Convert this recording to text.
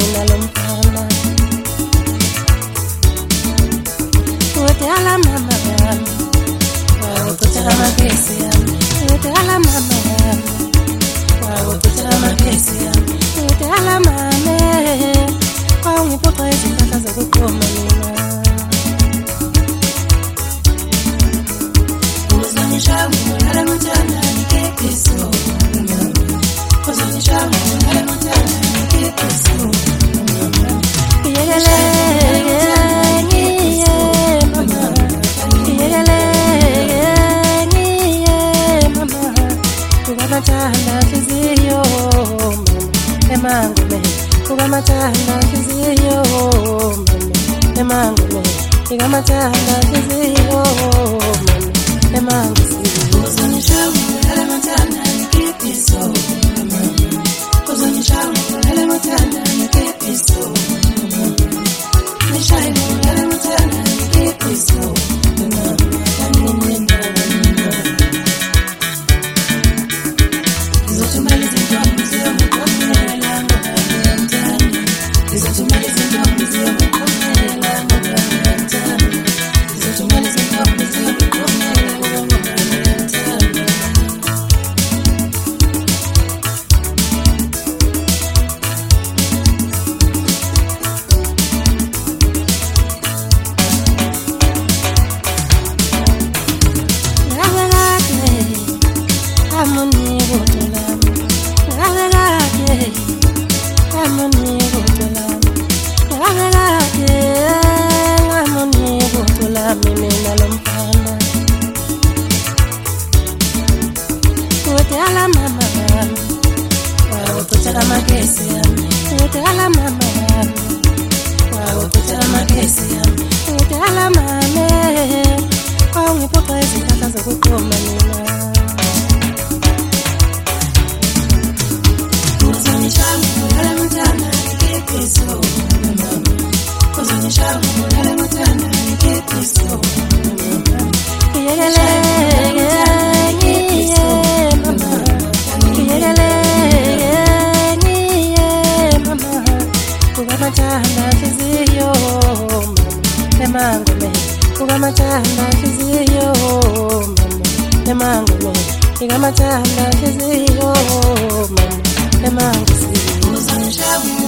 mina lomfana Udala mama yami Wawukuthela magesi yami Udala mama yami Wawukuthela magesi yami Udala mame Wawungiphoqa izimpahla zokuqoma mina Uzongishamu nala mutana nikekiso Uzongishamu nala mutana nikekiso Yelele Matahanda fiziyo emangume kuba matahanda fiziyo emangume kuba matahanda fiziyo emangume uzonishamu ala matahanda nikipiso uzonishamu ala matahanda nikipiso nishamu ala matahanda nikipiso Udala mama yami Wawukuthela magesi yami Udala mama yami Wawukuthela magesi yami Udala mame Wawungiphoqa izimpahla zokuqoma mina Uzonishamu nala mutana nikekiso Uzonishamu nala mutana nikekiso Yelele Matahanda fiziyo emangume kuba matahanda fiziyo emangume kuba matahanda fiziyo emangume uzonishamu